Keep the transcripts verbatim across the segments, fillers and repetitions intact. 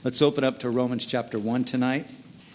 Let's open up to Romans chapter one tonight.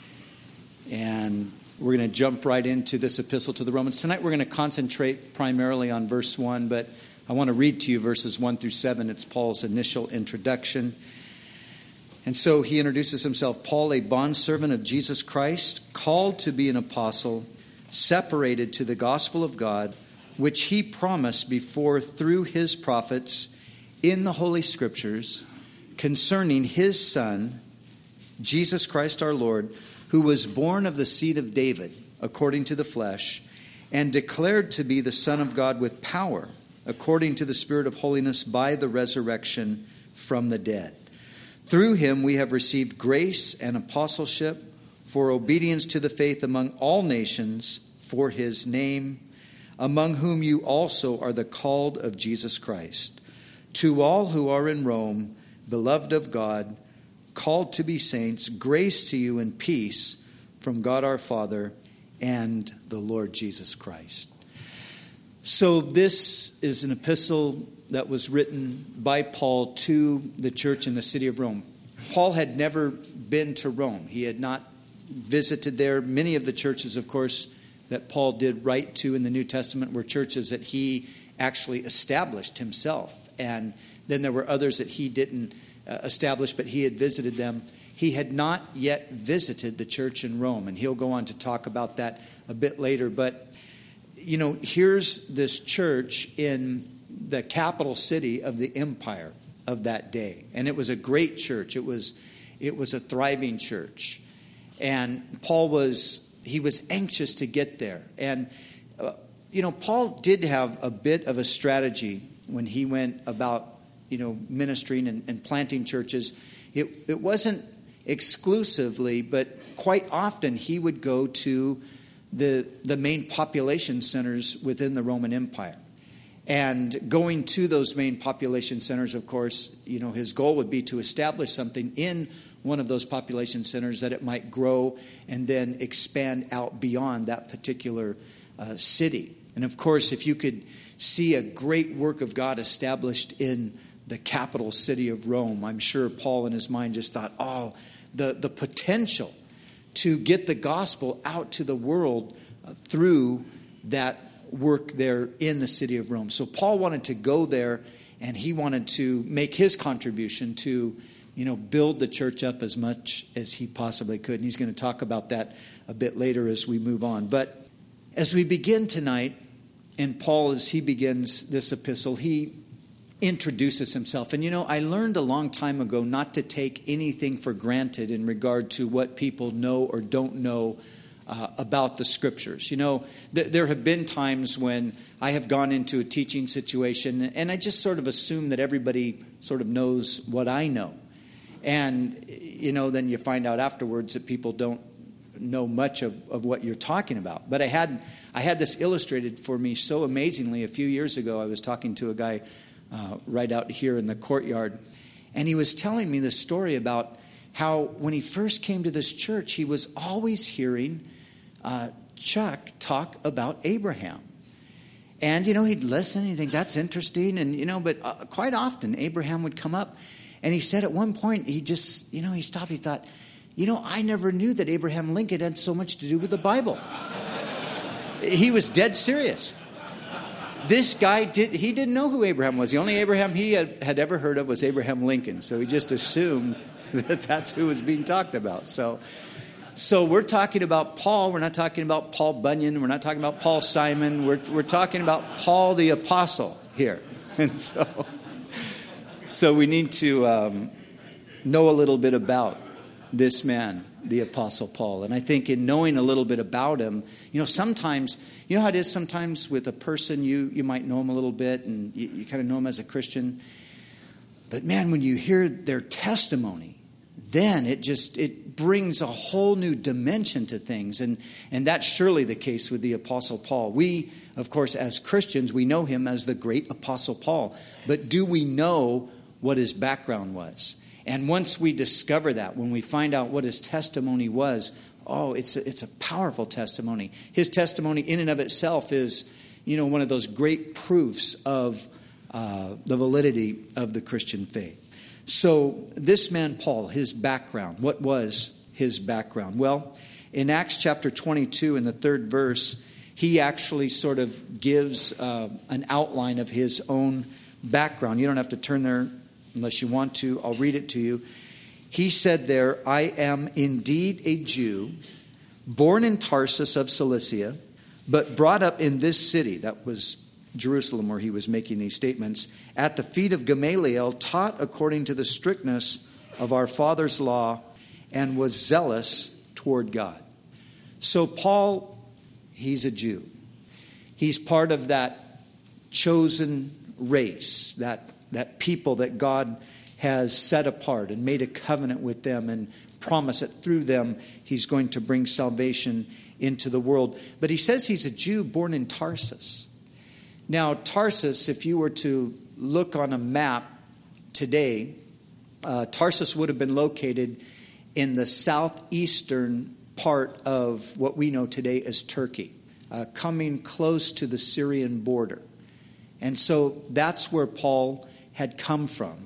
And we're going to jump right into this epistle to the Romans. Tonight we're going to concentrate primarily on verse one, but I want to read to you verses one through seven. It's Paul's initial introduction. And so he introduces himself, Paul, a bondservant of Jesus Christ, called to be an apostle, separated to the gospel of God, which he promised before through his prophets in the Holy Scriptures, concerning his Son, Jesus Christ our Lord, who was born of the seed of David, according to the flesh, and declared to be the Son of God with power, according to the Spirit of holiness, by the resurrection from the dead. Through him we have received grace and apostleship for obedience to the faith among all nations for his name, among whom you also are the called of Jesus Christ. To all who are in Rome, beloved of God, called to be saints, grace to you and peace from God our Father and the Lord Jesus Christ. So this is an epistle that was written by Paul to the church in the city of Rome. Paul had never been to Rome. He had not visited there. Many of the churches, of course, that Paul did write to in the New Testament were churches that he actually established himself. And then there were others that he didn't uh, establish, but he had visited them. He had not yet visited the church in Rome, and he'll go on to talk about that a bit later. But, you know, here's this church in the capital city of the empire of that day. And it was a great church. It was it was a thriving church. And Paul was, he was anxious to get there. And, uh, you know, Paul did have a bit of a strategy when he went about, you know, ministering and, and planting churches. It, it wasn't exclusively, but quite often he would go to the the main population centers within the Roman Empire. And going to those main population centers, of course, you know, his goal would be to establish something in one of those population centers that it might grow and then expand out beyond that particular uh, city. And of course, if you could see a great work of God established in the capital city of Rome, I'm sure Paul in his mind just thought, oh, the, the potential to get the gospel out to the world uh, through that work there in the city of Rome. So Paul wanted to go there, and he wanted to make his contribution to, you know, build the church up as much as he possibly could. And he's going to talk about that a bit later as we move on. But as we begin tonight, and Paul, as he begins this epistle, he introduces himself. And, you know, I learned a long time ago not to take anything for granted in regard to what people know or don't know Uh, about the scriptures. You know, th- there have been times when I have gone into a teaching situation and I just sort of assume that everybody sort of knows what I know. And, you know, then you find out afterwards that people don't know much of, of what you're talking about. But I had I had this illustrated for me so amazingly a few years ago. I was talking to a guy uh, right out here in the courtyard, and he was telling me this story about how when he first came to this church, he was always hearing Uh, Chuck talk about Abraham. And, you know, he'd listen and he'd think, that's interesting. And, you know, but uh, quite often Abraham would come up. And he said at one point, he just, you know, he stopped. He thought, you know, I never knew that Abraham Lincoln had so much to do with the Bible. He was dead serious. This guy, did he didn't know who Abraham was. The only Abraham he had, had ever heard of was Abraham Lincoln. So he just assumed that that's who was being talked about. So... So we're talking about Paul. We're not talking about Paul Bunyan. We're not talking about Paul Simon. We're we're talking about Paul the Apostle here. And so, so we need to um, know a little bit about this man, the Apostle Paul. And I think in knowing a little bit about him, you know, sometimes, you know how it is sometimes with a person, you, you might know him a little bit and you, you kind of know him as a Christian. But man, when you hear their testimony, then it just, it brings a whole new dimension to things. And, and that's surely the case with the Apostle Paul. We, of course, as Christians, we know him as the great Apostle Paul. But do we know what his background was? And once we discover that, when we find out what his testimony was, oh, it's a, it's a powerful testimony. His testimony in and of itself is, you know, one of those great proofs of uh, the validity of the Christian faith. So this man, Paul, his background, what was his background? Well, in Acts chapter twenty-two, in the third verse, he actually sort of gives uh, an outline of his own background. You don't have to turn there unless you want to. I'll read it to you. He said there, I am indeed a Jew, born in Tarsus of Cilicia, but brought up in this city, that was Jerusalem where he was making these statements, at the feet of Gamaliel, taught according to the strictness of our father's law, and was zealous toward God. So Paul, he's a Jew. He's part of that chosen race, that, that people that God has set apart and made a covenant with them and promised that through them he's going to bring salvation into the world. But he says he's a Jew born in Tarsus. Now, Tarsus, if you were to look on a map today, uh, Tarsus would have been located in the southeastern part of what we know today as Turkey, uh, coming close to the Syrian border. And so that's where Paul had come from.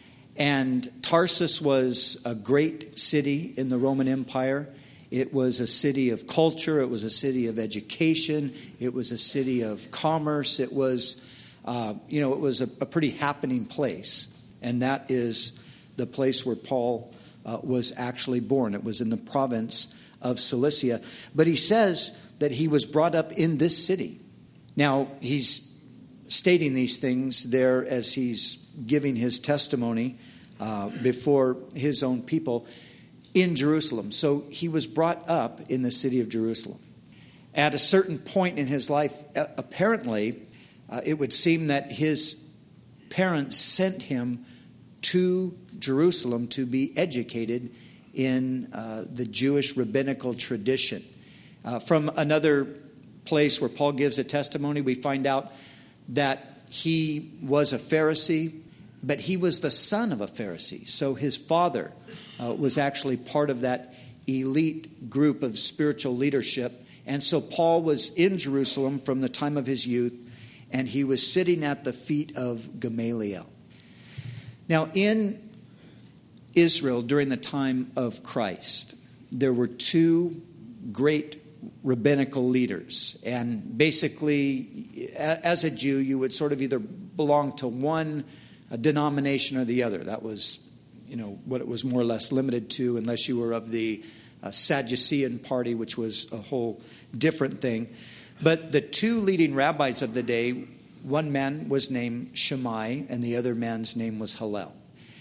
And Tarsus was a great city in the Roman Empire. It was a city of culture. It was a city of education. It was a city of commerce. It was, uh, you know, it was a, a pretty happening place. And that is the place where Paul uh, was actually born. It was in the province of Cilicia. But he says that he was brought up in this city. Now, he's stating these things there as he's giving his testimony uh, before his own people in Jerusalem. So he was brought up in the city of Jerusalem. At a certain point in his life, apparently, uh, it would seem that his parents sent him to Jerusalem to be educated in uh, the Jewish rabbinical tradition. Uh, from another place where Paul gives a testimony, we find out that he was a Pharisee, but he was the son of a Pharisee. So his father uh, was actually part of that elite group of spiritual leadership. And so Paul was in Jerusalem from the time of his youth, and he was sitting at the feet of Gamaliel. Now, in Israel during the time of Christ, there were two great rabbinical leaders. And basically, as a Jew, you would sort of either belong to one denomination or the other. That was, you know, what it was more or less limited to, unless you were of the uh, Sadducean party, which was a whole different thing. But the two leading rabbis of the day, one man was named Shammai, and the other man's name was Hillel.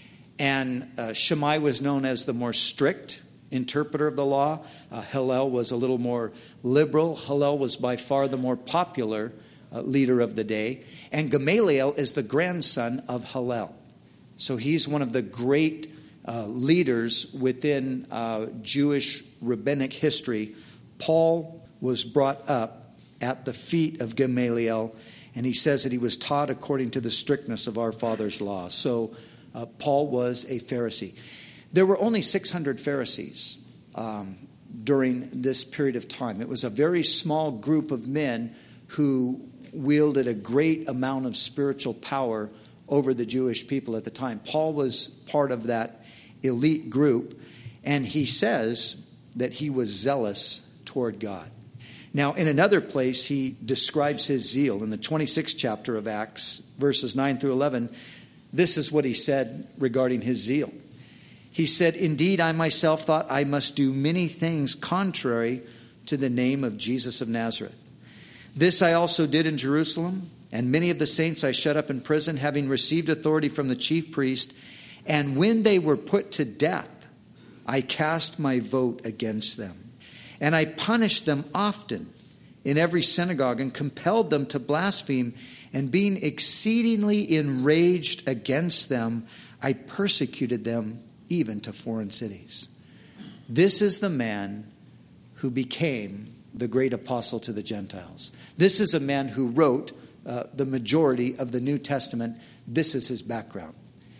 And uh, Shammai was known as the more strict interpreter of the law. Uh, Hillel was a little more liberal. Hillel was by far the more popular uh, leader of the day. And Gamaliel is the grandson of Hillel. So he's one of the great uh, leaders within uh, Jewish rabbinic history. Paul was brought up at the feet of Gamaliel, and he says that he was taught according to the strictness of our father's law. So uh, Paul was a Pharisee. There were only six hundred Pharisees um, during this period of time. It was a very small group of men who wielded a great amount of spiritual power over the Jewish people at the time. Paul was part of that elite group, and he says that he was zealous toward God. Now, in another place, he describes his zeal. In the twenty-sixth chapter of Acts, verses nine through eleven, this is what he said regarding his zeal. He said, "Indeed, I myself thought I must do many things contrary to the name of Jesus of Nazareth. This I also did in Jerusalem, and many of the saints I shut up in prison, having received authority from the chief priest. And when they were put to death, I cast my vote against them. And I punished them often in every synagogue and compelled them to blaspheme. And being exceedingly enraged against them, I persecuted them even to foreign cities." This is the man who became the great apostle to the Gentiles. This is a man who wrote uh, the majority of the New Testament. This is his background.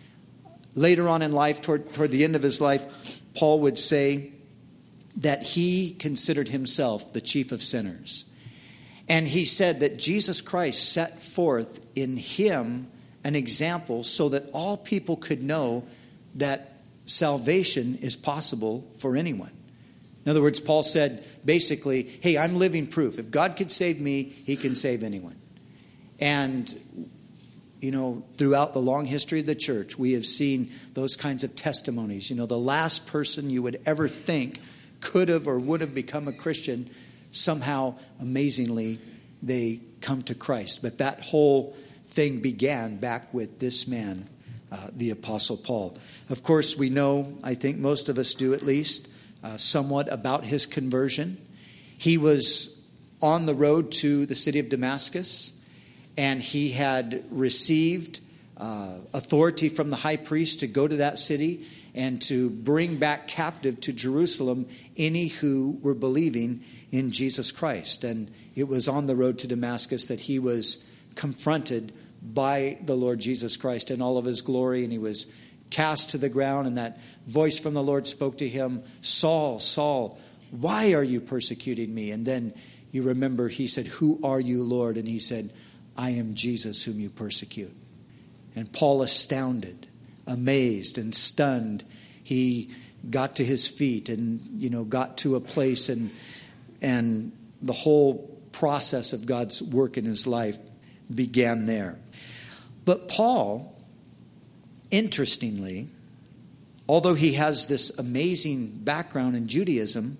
Later on in life, toward, toward the end of his life, Paul would say that he considered himself the chief of sinners. And he said that Jesus Christ set forth in him an example so that all people could know that salvation is possible for anyone. In other words, Paul said basically, hey, I'm living proof. If God could save me, he can save anyone. And, you know, throughout the long history of the church, we have seen those kinds of testimonies. You know, the last person you would ever think could have or would have become a Christian, somehow, amazingly, they come to Christ. But that whole thing began back with this man, uh, the Apostle Paul. Of course, we know, I think most of us do at least, uh, somewhat about his conversion. He was on the road to the city of Damascus, and he had received uh, authority from the high priest to go to that city and to bring back captive to Jerusalem any who were believing in Jesus Christ. And it was on the road to Damascus that he was confronted by the Lord Jesus Christ in all of his glory, and he was cast to the ground, and that voice from the Lord spoke to him, Saul, Saul, why are you persecuting me? And then you remember he said, who are you, Lord? And he said, I am Jesus whom you persecute. And Paul, astounded, amazed, and stunned, he got to his feet and, you know, got to a place, and and the whole process of God's work in his life began there. But Paul, interestingly, although he has this amazing background in Judaism,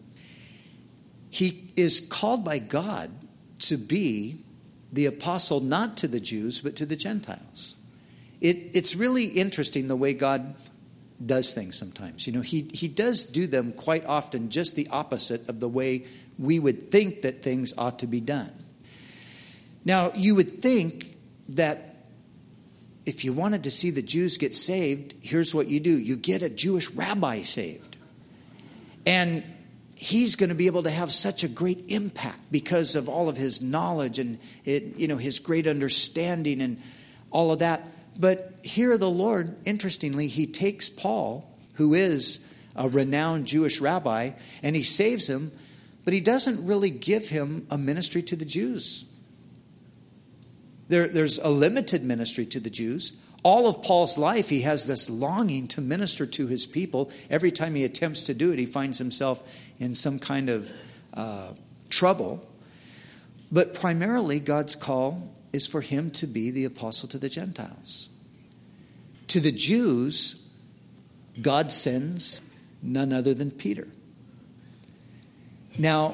he is called by God to be the apostle not to the Jews, but to the Gentiles. It, it's really interesting the way God does things sometimes. You know, he, he does do them quite often just the opposite of the way we would think that things ought to be done. Now, you would think that if you wanted to see the Jews get saved, here's what you do. You get a Jewish rabbi saved. And he's going to be able to have such a great impact because of all of his knowledge and it, you know, his great understanding and all of that. But here the Lord, interestingly, he takes Paul, who is a renowned Jewish rabbi, and he saves him, but he doesn't really give him a ministry to the Jews. There, there's a limited ministry to the Jews. All of Paul's life, he has this longing to minister to his people. Every time he attempts to do it, he finds himself in some kind of uh, trouble. But primarily, God's call is for him to be the apostle to the Gentiles. To the Jews, God sends none other than Peter. Now,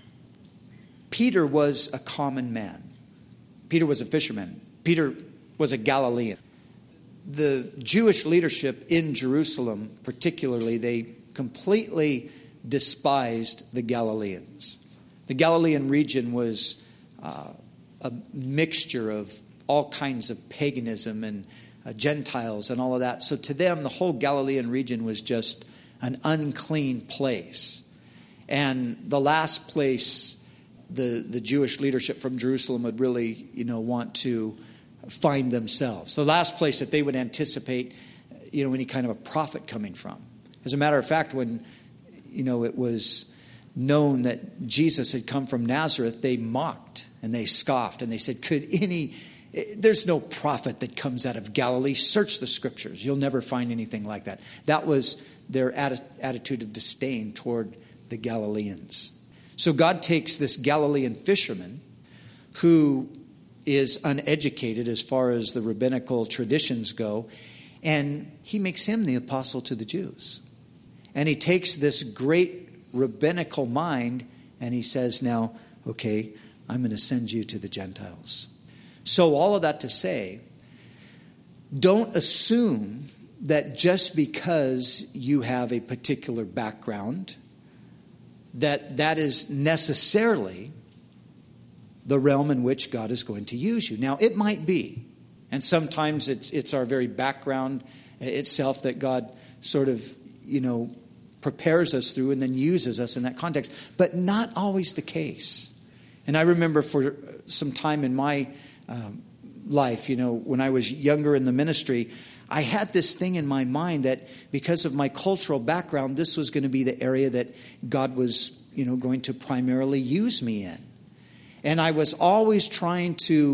Peter was a common man. Peter was a fisherman. Peter was a Galilean. The Jewish leadership in Jerusalem, particularly, they completely despised the Galileans. The Galilean region was uh, a mixture of all kinds of paganism and uh, Gentiles and all of that. So to them, the whole Galilean region was just an unclean place. And the last place the, the Jewish leadership from Jerusalem would really, you know, want to find themselves. The last place that they would anticipate, you know, any kind of a prophet coming from. As a matter of fact, when, you know, it was known that Jesus had come from Nazareth, they mocked and they scoffed and they said, could any, there's no prophet that comes out of Galilee. Search the scriptures. You'll never find anything like that. That was their atti- attitude of disdain toward the Galileans. So God takes this Galilean fisherman who is uneducated as far as the rabbinical traditions go, and he makes him the apostle to the Jews. And he takes this great rabbinical mind and he says, now, okay, I'm going to send you to the Gentiles. So all of that to say, don't assume that just because you have a particular background, that that is necessarily the realm in which God is going to use you. Now, it might be. And sometimes it's it's our very background itself that God sort of, you know, prepares us through and then uses us in that context. But not always the case. And I remember for some time in my um, life, you know, when I was younger in the ministry, I had this thing in my mind that because of my cultural background, this was going to be the area that God was, you know, going to primarily use me in. And I was always trying to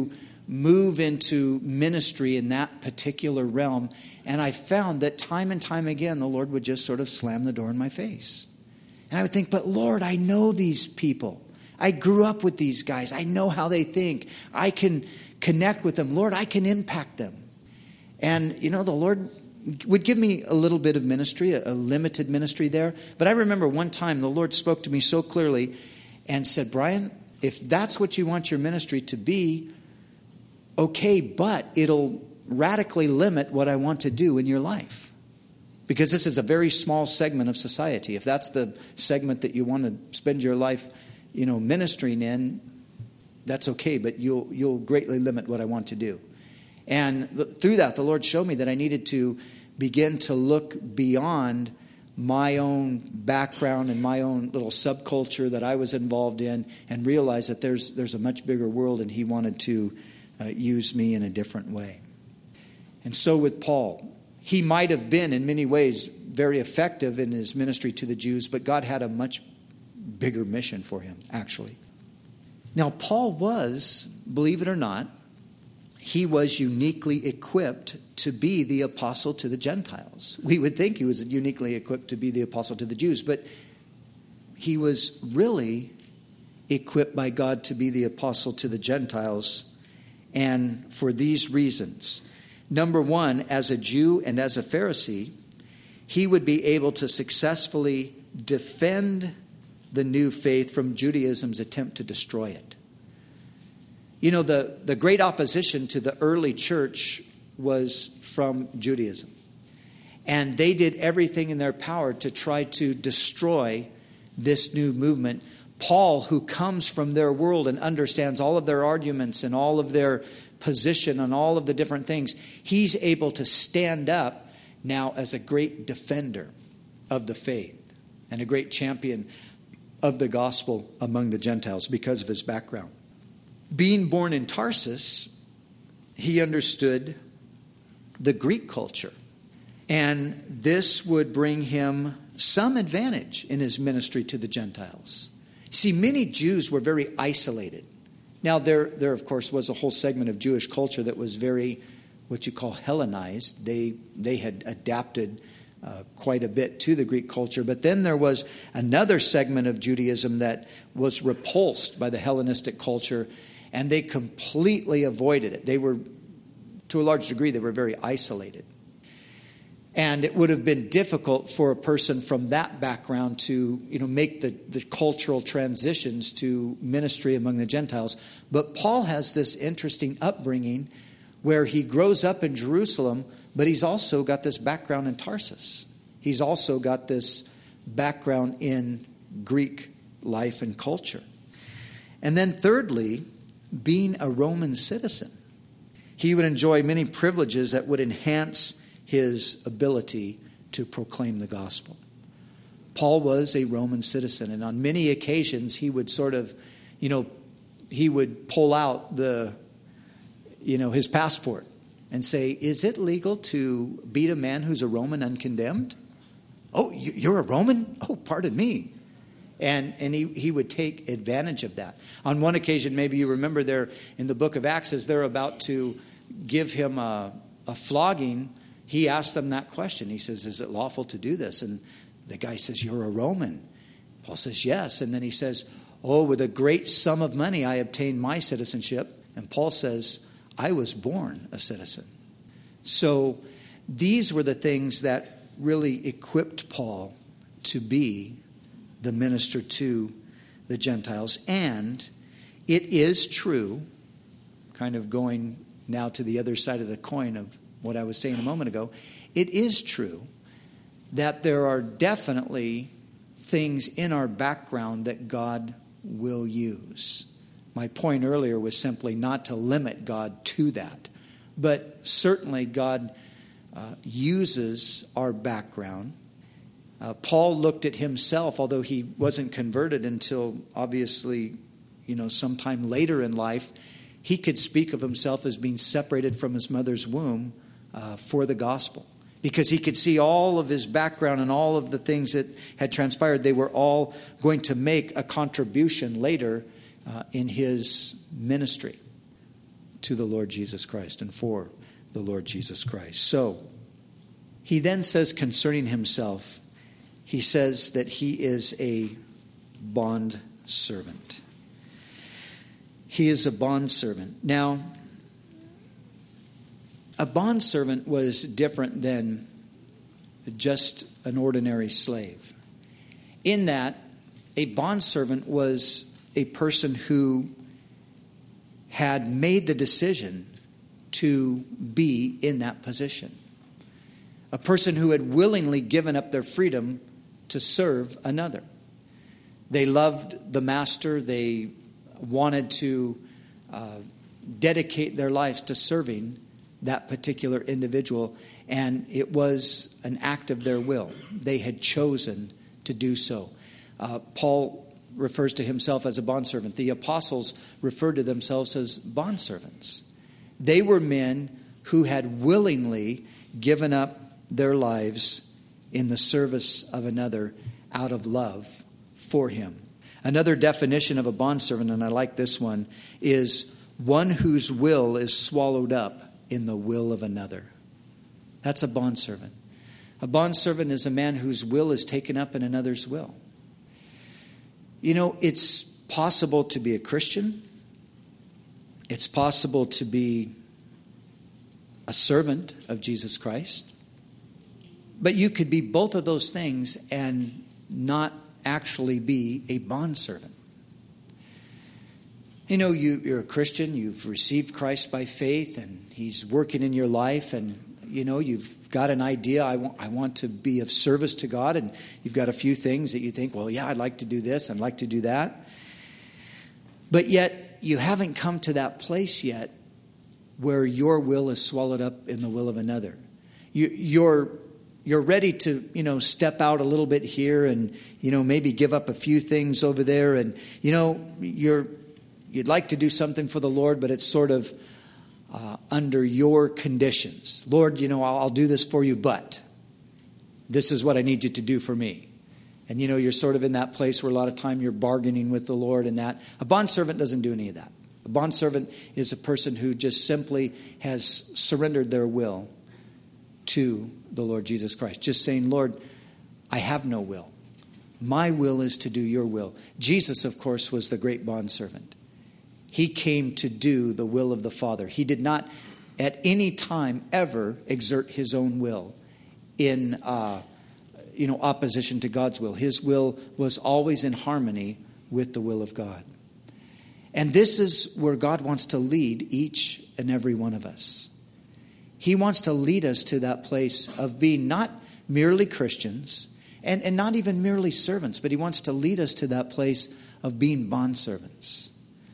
move into ministry in that particular realm. And I found that time and time again, the Lord would just sort of slam the door in my face. And I would think, but Lord, I know these people. I grew up with these guys. I know how they think. I can connect with them. Lord, I can impact them. And, you know, the Lord would give me a little bit of ministry, a, a limited ministry there. But I remember one time the Lord spoke to me so clearly and said, Brian, if that's what you want your ministry to be, okay, but it'll radically limit what I want to do in your life. Because this is a very small segment of society. If that's the segment that you want to spend your life, you know, ministering in, that's okay, but you'll you'll greatly limit what I want to do. And th- through that, the Lord showed me that I needed to begin to look beyond my own background and my own little subculture that I was involved in, and realize that there's there's a much bigger world, and He wanted to uh, use me in a different way. And so with Paul, he might have been in many ways very effective in his ministry to the Jews, but God had a much bigger mission for him, actually. Now, Paul was, believe it or not, he was uniquely equipped to be the apostle to the Gentiles. We would think he was uniquely equipped to be the apostle to the Jews, but he was really equipped by God to be the apostle to the Gentiles, and for these reasons. Number one, as a Jew and as a Pharisee, he would be able to successfully defend the new faith from Judaism's attempt to destroy it. You know, the, the great opposition to the early church was from Judaism. And they did everything in their power to try to destroy this new movement. Paul, who comes from their world and understands all of their arguments and all of their position on all of the different things, he's able to stand up now as a great defender of the faith and a great champion of the gospel among the Gentiles because of his background. Being born in Tarsus, he understood the Greek culture, and this would bring him some advantage in his ministry to the Gentiles. See, many Jews were very isolated. Now, there, there, of course, was a whole segment of Jewish culture that was very, what you call Hellenized. They, they had adapted uh, quite a bit to the Greek culture. But then there was another segment of Judaism that was repulsed by the Hellenistic culture, and they completely avoided it. They were, to a large degree, they were very isolated. And it would have been difficult for a person from that background to, you know, make the, the cultural transitions to ministry among the Gentiles. But Paul has this interesting upbringing where he grows up in Jerusalem, but he's also got this background in Tarsus. He's also got this background in Greek life and culture. And then thirdly, being a Roman citizen. He would enjoy many privileges that would enhance his ability to proclaim the gospel. Paul was a Roman citizen, and on many occasions he would sort of, you know, he would pull out the, you know, his passport and say, is it legal to beat a man who's a Roman uncondemned? Oh, you're a Roman? Oh, pardon me. And and he, he would take advantage of that. On one occasion, maybe you remember there in the book of Acts, as they're about to give him a, a flogging, he asked them that question. He says, is it lawful to do this? And the guy says, you're a Roman. Paul says, yes. And then he says, oh, with a great sum of money, I obtained my citizenship. And Paul says, I was born a citizen. So these were the things that really equipped Paul to be the minister to the Gentiles. And it is true, kind of going now to the other side of the coin of what I was saying a moment ago, it is true that there are definitely things in our background that God will use. My point earlier was simply not to limit God to that, but certainly God uh, uses our background. Uh, Paul looked at himself, although he wasn't converted until obviously, you know, sometime later in life, he could speak of himself as being separated from his mother's womb Uh, for the gospel, because he could see all of his background and all of the things that had transpired. They were all going to make a contribution later uh, in his ministry. to the Lord Jesus Christ and for the Lord Jesus Christ. So, he then says concerning himself, he says that he is a bond servant. He is a bond servant. Now, a bond servant was different than just an ordinary slave, in that a bondservant was a person who had made the decision to be in that position. A person who had willingly given up their freedom to serve another. They loved the master. They wanted to uh, dedicate their lives to serving that particular individual, and it was an act of their will. They had chosen to do so. Uh, Paul refers to himself as a bondservant. The apostles referred to themselves as bondservants. They were men who had willingly given up their lives in the service of another out of love for him. Another definition of a bondservant, and I like this one, is one whose will is swallowed up in the will of another. That's a bondservant. A bondservant is a man whose will is taken up in another's will. You know, it's possible to be a Christian. It's possible to be a servant of Jesus Christ. But you could be both of those things and not actually be a bondservant. You know, you, you're a Christian, you've received Christ by faith, and He's working in your life, and, you know, you've got an idea, I want, I want to be of service to God, and you've got a few things that you think, well, yeah, I'd like to do this, I'd like to do that. But yet, you haven't come to that place yet where your will is swallowed up in the will of another. You, you're You're ready to, you know, step out a little bit here and, you know, maybe give up a few things over there. And, you know, you're, you'd like to do something for the Lord, but it's sort of uh, under your conditions. Lord, you know, I'll, I'll do this for you, but this is what I need you to do for me. And, you know, you're sort of in that place where a lot of time you're bargaining with the Lord and that. A bondservant doesn't do any of that. A bondservant is a person who just simply has surrendered their will to the Lord Jesus Christ. Just saying, Lord, I have no will. My will is to do your will. Jesus, of course, was the great bondservant. He came to do the will of the Father. He did not at any time ever exert his own will in uh, you know, opposition to God's will. His will was always in harmony with the will of God. And this is where God wants to lead each and every one of us. He wants to lead us to that place of being not merely Christians and, and not even merely servants, but he wants to lead us to that place of being bondservants.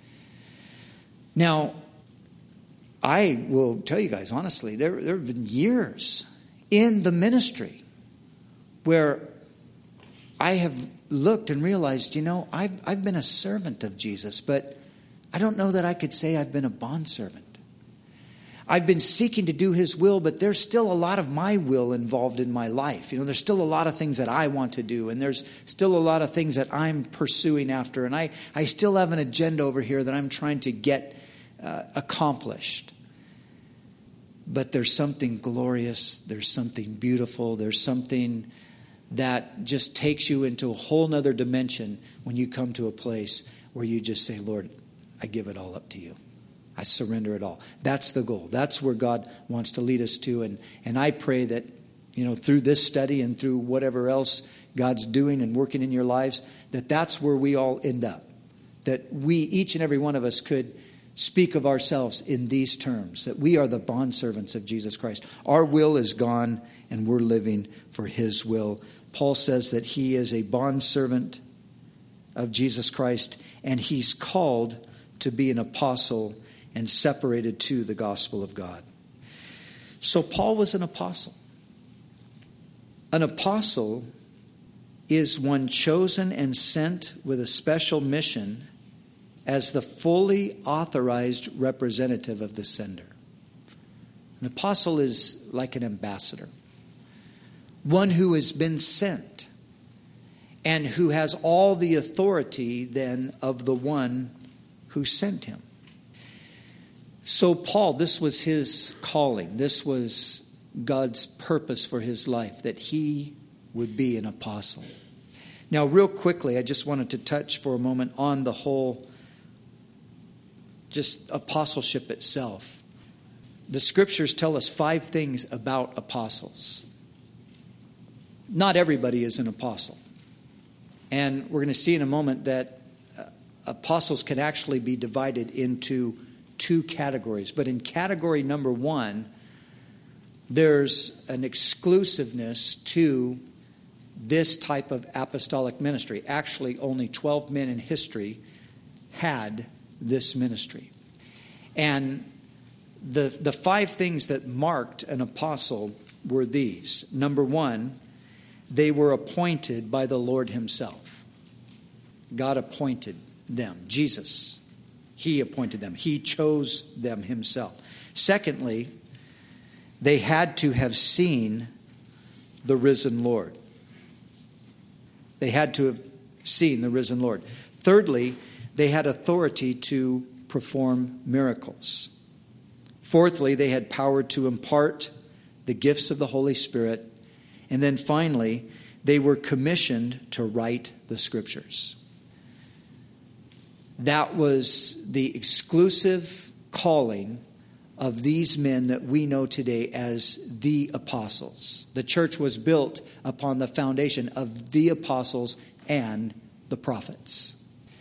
Now, I will tell you guys honestly, there, there have been years in the ministry where I have looked and realized, you know, I've, I've been a servant of Jesus, but I don't know that I could say I've been a bondservant. I've been seeking to do his will, but there's still a lot of my will involved in my life. You know, there's still a lot of things that I want to do, and there's still a lot of things that I'm pursuing after, and I, I still have an agenda over here that I'm trying to get uh, accomplished. But there's something glorious, there's something beautiful, there's something that just takes you into a whole nother dimension when you come to a place where you just say, Lord, I give it all up to you. I surrender it all. That's the goal. That's where God wants to lead us to. And, and I pray that, you know, through this study and through whatever else God's doing and working in your lives, that that's where we all end up. That we, each and every one of us, could speak of ourselves in these terms, that we are the bondservants of Jesus Christ. Our will is gone and we're living for his will. Paul says that he is a bondservant of Jesus Christ and he's called to be an apostle and separated to the gospel of God. So Paul was an apostle. An apostle is one chosen and sent with a special mission as the fully authorized representative of the sender. An apostle is like an ambassador, one who has been sent and who has all the authority then of the one who sent him. So Paul, this was his calling. This was God's purpose for his life, that he would be an apostle. Now, real quickly, I just wanted to touch for a moment on the whole, just apostleship itself. The scriptures tell us five things about apostles. Not everybody is an apostle. And we're going to see in a moment that uh, apostles can actually be divided into two categories. But in category number one, there's an exclusiveness to this type of apostolic ministry. Actually, only twelve men in history had this ministry. And the, the five things that marked an apostle were these. Number one, they were appointed by the Lord himself. God appointed them. Jesus, he appointed them. He chose them himself. Secondly, they had to have seen the risen Lord. They had to have seen the risen Lord. Thirdly, they had authority to perform miracles. Fourthly, they had power to impart the gifts of the Holy Spirit. And then finally, they were commissioned to write the scriptures. That was the exclusive calling of these men that we know today as the apostles. The church was built upon the foundation of the apostles and the prophets.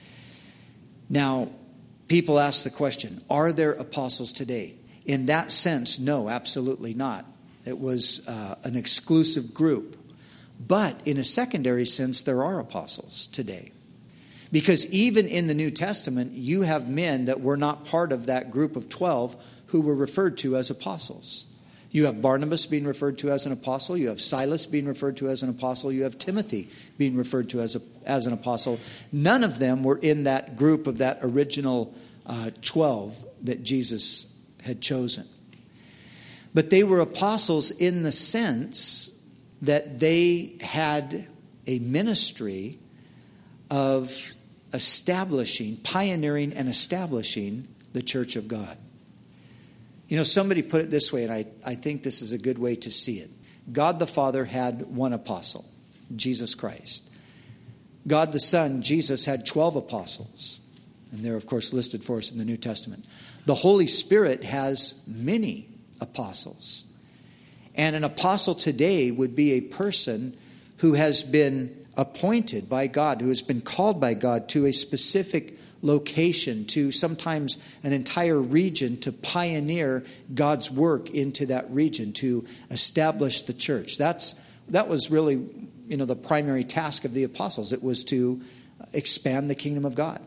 Now, people ask the question, are there apostles today? In that sense, no, absolutely not. It was uh, an exclusive group. But in a secondary sense, there are apostles today. Because even in the New Testament, you have men that were not part of that group of twelve who were referred to as apostles. You have Barnabas being referred to as an apostle. You have Silas being referred to as an apostle. You have Timothy being referred to as, a, as an apostle. None of them were in that group of that original uh, twelve that Jesus had chosen. But they were apostles in the sense that they had a ministry of establishing, pioneering and establishing the church of God. You know, somebody put it this way, and I, I think this is a good way to see it. God the Father had one apostle, Jesus Christ. God the Son, Jesus, had twelve apostles. And they're, of course, listed for us in the New Testament. The Holy Spirit has many apostles. And an apostle today would be a person who has been appointed by God, who has been called by God to a specific location, to sometimes an entire region, to pioneer God's work into that region, to establish the church. That's that was really, you know, the primary task of the apostles. It was to expand the kingdom of God.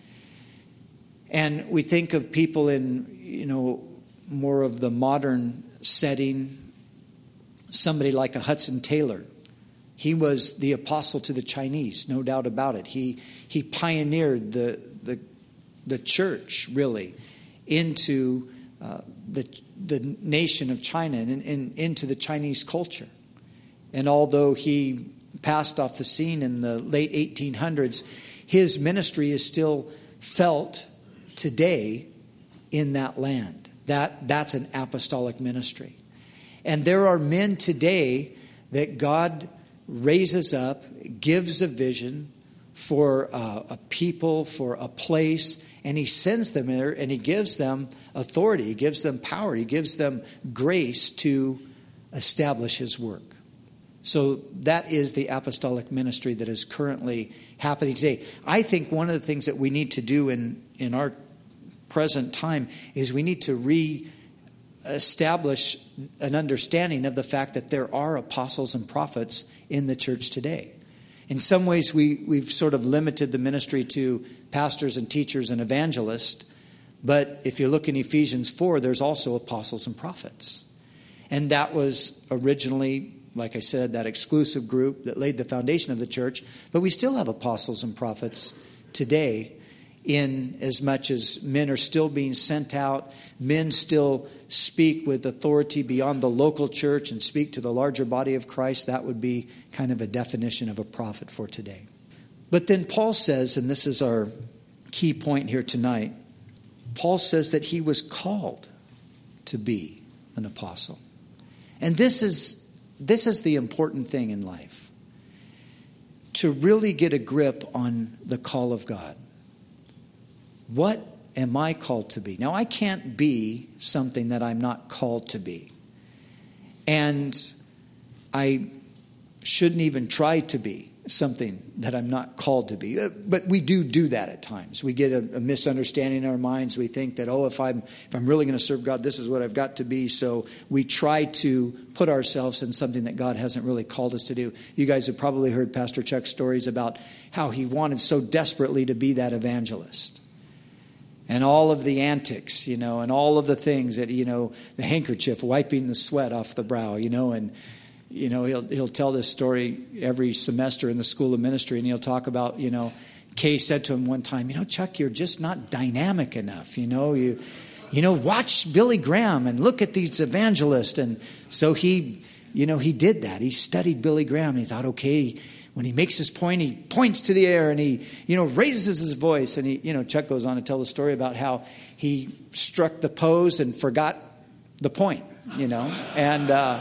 And we think of people in, you know, more of the modern setting, somebody like a Hudson Taylor. He was the apostle to the Chinese, no doubt about it. He he pioneered the the, the church, really, into uh, the the nation of China and, and into the Chinese culture. And although he passed off the scene in the late eighteen hundreds, his ministry is still felt today in that land. That that's an apostolic ministry. And there are men today that God raises up, gives a vision for uh, a people, for a place, and he sends them there and he gives them authority, he gives them power, he gives them grace to establish his work. So that is the apostolic ministry that is currently happening today. I think one of the things that we need to do in, in our present time is we need to re-establish an understanding of the fact that there are apostles and prophets in the church today. In some ways, we, we've sort of limited the ministry to pastors and teachers and evangelists. But if you look in Ephesians four, there's also apostles and prophets. And that was originally, like I said, that exclusive group that laid the foundation of the church. But we still have apostles and prophets today, in as much as men are still being sent out, men still speak with authority beyond the local church and speak to the larger body of Christ. That would be kind of a definition of a prophet for today. But then Paul says, and this is our key point here tonight, Paul says that he was called to be an apostle. And this is, this is the important thing in life. To really get a grip on the call of God. What am I called to be? Now, I can't be something that I'm not called to be. And I shouldn't even try to be something that I'm not called to be. But we do do that at times. We get a, a misunderstanding in our minds. We think that, oh, if I'm if I'm really going to serve God, this is what I've got to be. So we try to put ourselves in something that God hasn't really called us to do. You guys have probably heard Pastor Chuck's stories about how he wanted so desperately to be that evangelist. And all of the antics, you know, and all of the things that, you know, the handkerchief wiping the sweat off the brow, you know, and You know, he'll he'll tell this story every semester in the School of Ministry, and he'll talk about, you know, Kay said to him one time, you know, Chuck, you're just not dynamic enough. You know, you you know, watch Billy Graham and look at these evangelists. And so he, you know, he did that. He studied Billy Graham, and he thought, okay, when he makes his point, he points to the air and he, you know, raises his voice. And he, you know, Chuck goes on to tell the story about how he struck the pose and forgot the point, you know, and. Uh,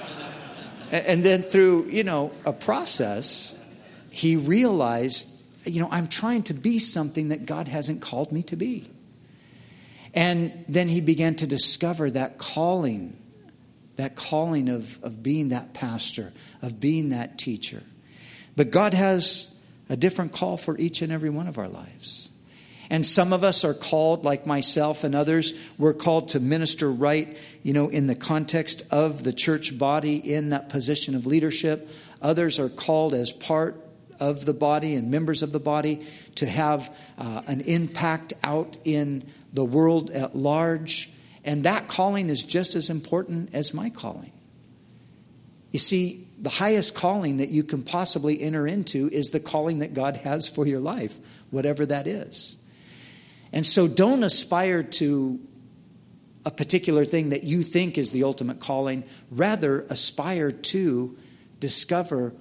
And then through, you know, a process, he realized, you know, I'm trying to be something that God hasn't called me to be. And then he began to discover that calling, that calling of, of being that pastor, of being that teacher. But God has a different call for each and every one of our lives. And some of us are called, like myself and others, we're called to minister right, you know, in the context of the church body in that position of leadership. Others are called as part of the body and members of the body to have uh, an impact out in the world at large. And that calling is just as important as my calling. You see, the highest calling that you can possibly enter into is the calling that God has for your life, whatever that is. And so don't aspire to a particular thing that you think is the ultimate calling. Rather, aspire to discover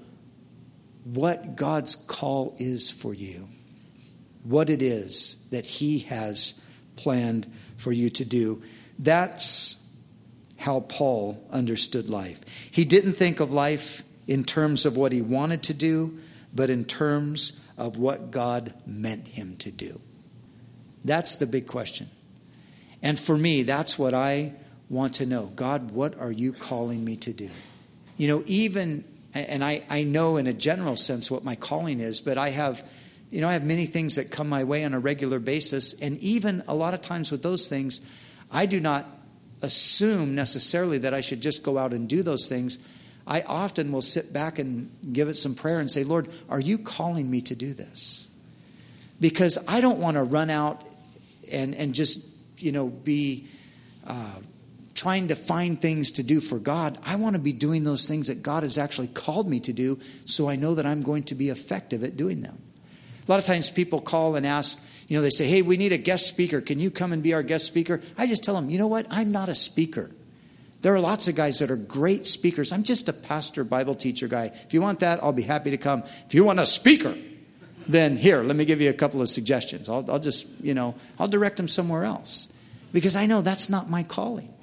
what God's call is for you. What it is that He has planned for you to do. That's how Paul understood life. He didn't think of life in terms of what he wanted to do, but in terms of what God meant him to do. That's the big question. And for me, that's what I want to know. God, what are you calling me to do? You know, even, and I, I know in a general sense what my calling is, but I have, you know, I have many things that come my way on a regular basis. And even a lot of times with those things, I do not assume necessarily that I should just go out and do those things. I often will sit back and give it some prayer and say, Lord, are you calling me to do this? Because I don't want to run out and, and just, you know, be uh, trying to find things to do for God. I want to be doing those things that God has actually called me to do, so I know that I'm going to be effective at doing them. A lot of times people call and ask, you know, they say, hey, we need a guest speaker. Can you come and be our guest speaker? I just tell them, you know what? I'm not a speaker. There are lots of guys that are great speakers. I'm just a pastor, Bible teacher guy. If you want that, I'll be happy to come. If you want a speaker, then here, let me give you a couple of suggestions. I'll, I'll just, you know, I'll direct them somewhere else. Because I know that's not my calling.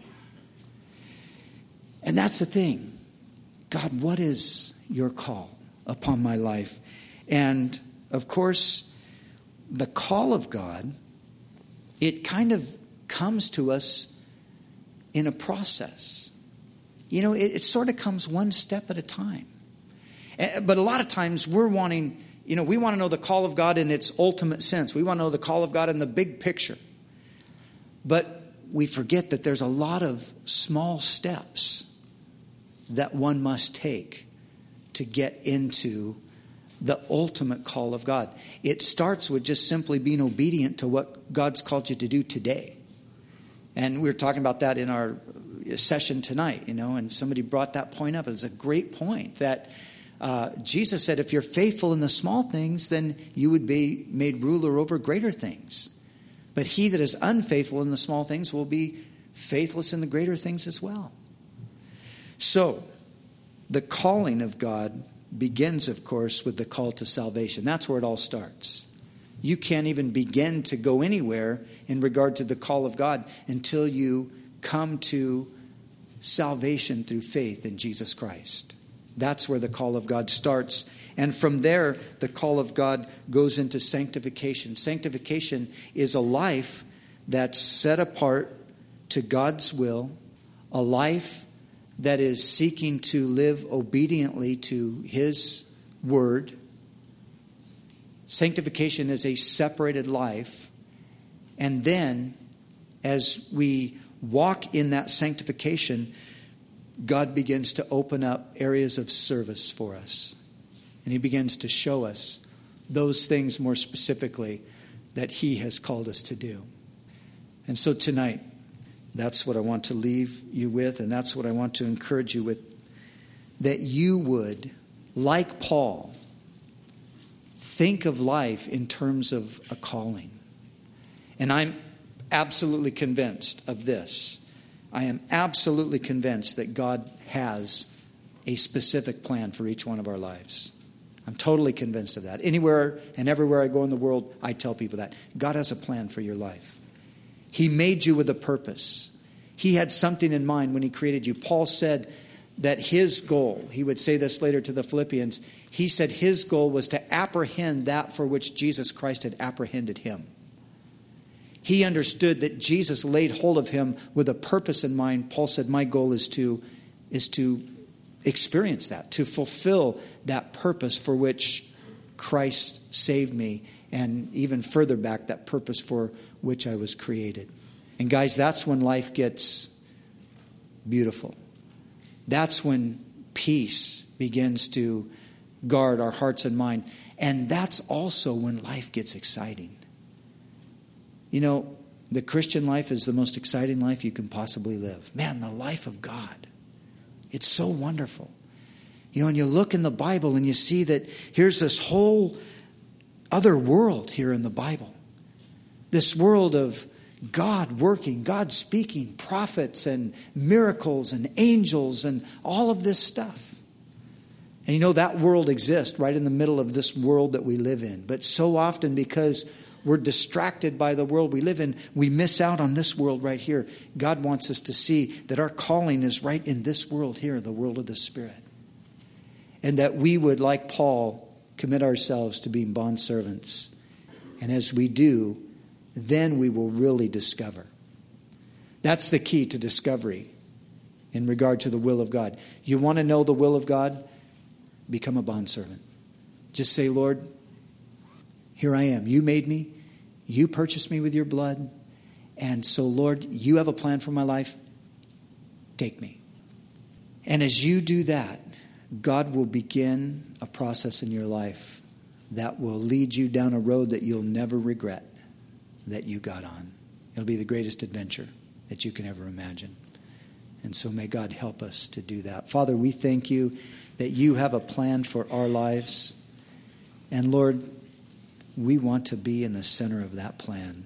And that's the thing. God, what is your call upon my life? And, of course, the call of God, it kind of comes to us in a process. You know, it, it sort of comes one step at a time. But a lot of times we're wanting, you know, we want to know the call of God in its ultimate sense. We want to know the call of God in the big picture. But we forget that there's a lot of small steps that one must take to get into the ultimate call of God. It starts with just simply being obedient to what God's called you to do today. And we were talking about that in our session tonight, you know, and somebody brought that point up. It's a great point that uh, Jesus said, if you're faithful in the small things, then you would be made ruler over greater things. But he that is unfaithful in the small things will be faithless in the greater things as well. So, the calling of God begins, of course, with the call to salvation. That's where it all starts. you can't even begin to go anywhere in regard to the call of God until you come to salvation through faith in Jesus Christ. That's where the call of God starts. And from there, the call of God goes into sanctification. Sanctification is a life that's set apart to God's will, a life that is seeking to live obediently to His word. Sanctification is a separated life. And then, as we walk in that sanctification, God begins to open up areas of service for us. And He begins to show us those things more specifically that He has called us to do. And so tonight, that's what I want to leave you with, and that's what I want to encourage you with. That you would, like Paul, think of life in terms of a calling. And I'm absolutely convinced of this. I am absolutely convinced that God has a specific plan for each one of our lives. I'm totally convinced of that. Anywhere and everywhere I go in the world, I tell people that. God has a plan for your life. He made you with a purpose. He had something in mind when He created you. Paul said that his goal, he would say this later to the Philippians, he said his goal was to apprehend that for which Jesus Christ had apprehended him. He understood that Jesus laid hold of him with a purpose in mind. Paul said, my goal is to, is to experience that, to fulfill that purpose for which Christ saved me, and even further back, that purpose for which I was created. And guys, that's when life gets beautiful. That's when peace begins to guard our hearts and mind. And that's also when life gets exciting. You know, the Christian life is the most exciting life you can possibly live. Man, the life of God. It's so wonderful. You know, and you look in the Bible and you see that here's this whole other world here in the Bible. This world of God working, God speaking, prophets and miracles and angels and all of this stuff. And you know, that world exists right in the middle of this world that we live in. But so often, because we're distracted by the world we live in, we miss out on this world right here. God wants us to see that our calling is right in this world here, the world of the Spirit. And that we would, like Paul, commit ourselves to being bondservants. And as we do, then we will really discover. That's the key to discovery in regard to the will of God. You want to know the will of God? Become a bondservant. Just say, Lord, here I am. You made me. You purchased me with your blood. And so, Lord, you have a plan for my life. Take me. And as you do that, God will begin a process in your life that will lead you down a road that you'll never regret that you got on. It'll be the greatest adventure that you can ever imagine. And so may God help us to do that. Father, we thank you that you have a plan for our lives. And Lord, we want to be in the center of that plan.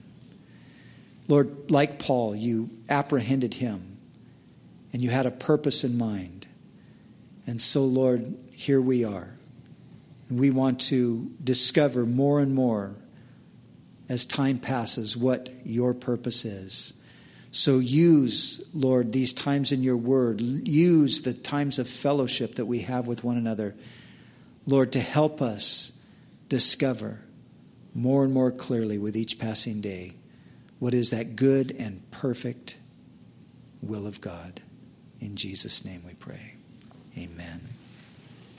Lord, like Paul, you apprehended him and you had a purpose in mind. And so, Lord, here we are. And we want to discover more and more as time passes what your purpose is. So use, Lord, these times in your word. Use the times of fellowship that we have with one another, Lord, to help us discover more and more clearly with each passing day what is that good and perfect will of God. In Jesus' name we pray. Amen.